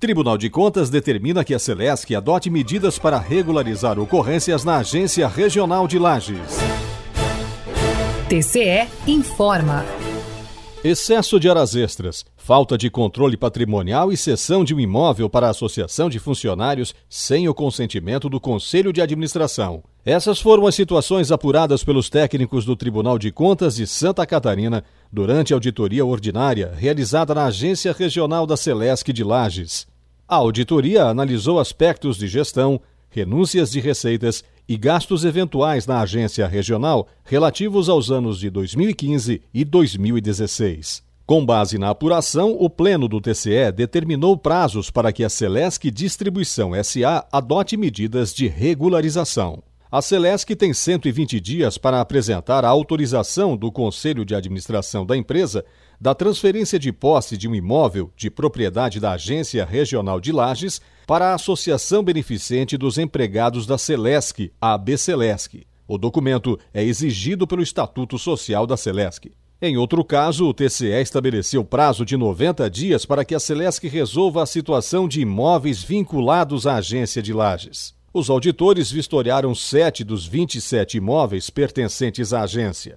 Tribunal de Contas determina que a Celesc adote medidas para regularizar ocorrências na Agência Regional de Lages. TCE informa. Excesso de horas extras, falta de controle patrimonial e cessão de um imóvel para a associação de funcionários sem o consentimento do Conselho de Administração. Essas foram as situações apuradas pelos técnicos do Tribunal de Contas de Santa Catarina durante a auditoria ordinária realizada na Agência Regional da Celesc de Lages. A auditoria analisou aspectos de gestão, renúncias de receitas e gastos eventuais na agência regional relativos aos anos de 2015 e 2016. Com base na apuração, o Pleno do TCE determinou prazos para que a Celesc Distribuição S.A. adote medidas de regularização. A Celesc tem 120 dias para apresentar a autorização do Conselho de Administração da empresa da transferência de posse de um imóvel de propriedade da Agência Regional de Lages para a Associação Beneficente dos Empregados da Celesc, a ABCelesc. O documento é exigido pelo Estatuto Social da Celesc. Em outro caso, o TCE estabeleceu prazo de 90 dias para que a Celesc resolva a situação de imóveis vinculados à Agência de Lages. Os auditores vistoriaram 7 dos 27 imóveis pertencentes à agência.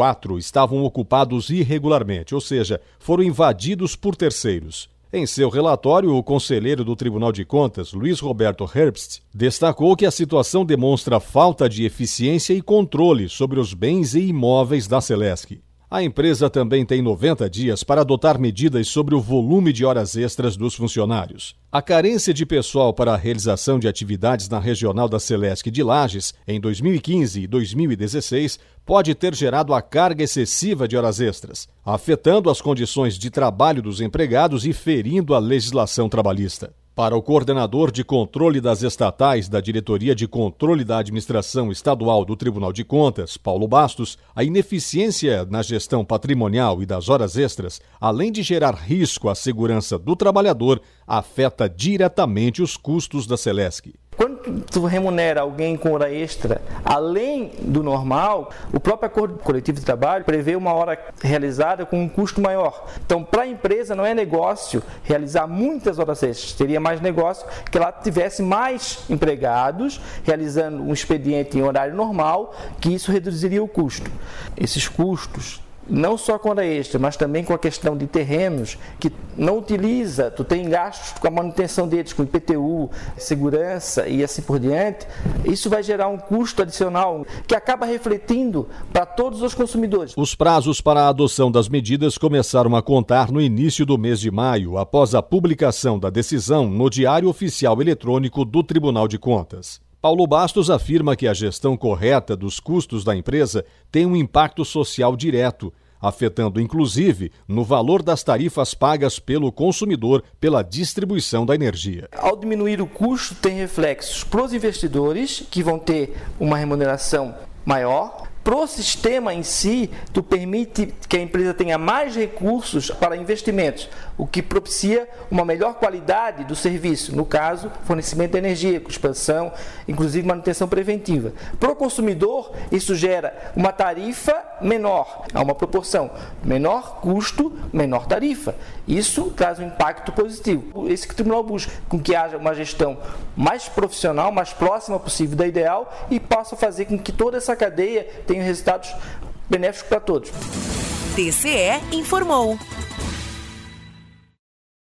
4 estavam ocupados irregularmente, ou seja, foram invadidos por terceiros. Em seu relatório, o conselheiro do Tribunal de Contas, Luiz Roberto Herbst, destacou que a situação demonstra falta de eficiência e controle sobre os bens e imóveis da Celesc. A empresa também tem 90 dias para adotar medidas sobre o volume de horas extras dos funcionários. A carência de pessoal para a realização de atividades na regional da Celesc de Lages, em 2015 e 2016, pode ter gerado a carga excessiva de horas extras, afetando as condições de trabalho dos empregados e ferindo a legislação trabalhista. Para o coordenador de controle das estatais da Diretoria de Controle da Administração Estadual do Tribunal de Contas, Paulo Bastos, a ineficiência na gestão patrimonial e das horas extras, além de gerar risco à segurança do trabalhador, afeta diretamente os custos da Celesc. Quando tu remunera alguém com hora extra, além do normal, o próprio acordo coletivo de trabalho prevê uma hora realizada com um custo maior. Então, para a empresa não é negócio realizar muitas horas extras, teria mais negócio que ela tivesse mais empregados realizando um expediente em horário normal, que isso reduziria o custo. Esses custos, não só com hora extra, mas também com a questão de terrenos que não utiliza, tu tem gastos com a manutenção deles, com IPTU, segurança e assim por diante, isso vai gerar um custo adicional que acaba refletindo para todos os consumidores. Os prazos para a adoção das medidas começaram a contar no início do mês de maio, após a publicação da decisão no Diário Oficial Eletrônico do Tribunal de Contas. Paulo Bastos afirma que a gestão correta dos custos da empresa tem um impacto social direto, afetando inclusive no valor das tarifas pagas pelo consumidor pela distribuição da energia. Ao diminuir o custo, tem reflexos para os investidores, que vão ter uma remuneração maior. Para o sistema em si, tu permite que a empresa tenha mais recursos para investimentos, o que propicia uma melhor qualidade do serviço, no caso, fornecimento de energia, com expansão, inclusive manutenção preventiva. Para o consumidor, isso gera uma tarifa menor, há uma proporção, menor custo, menor tarifa. Isso traz um impacto positivo. Esse que o tribunal busca, com que haja uma gestão mais profissional, mais próxima possível da ideal e possa fazer com que toda essa cadeia tenha resultados benéficos para todos. TCE informou.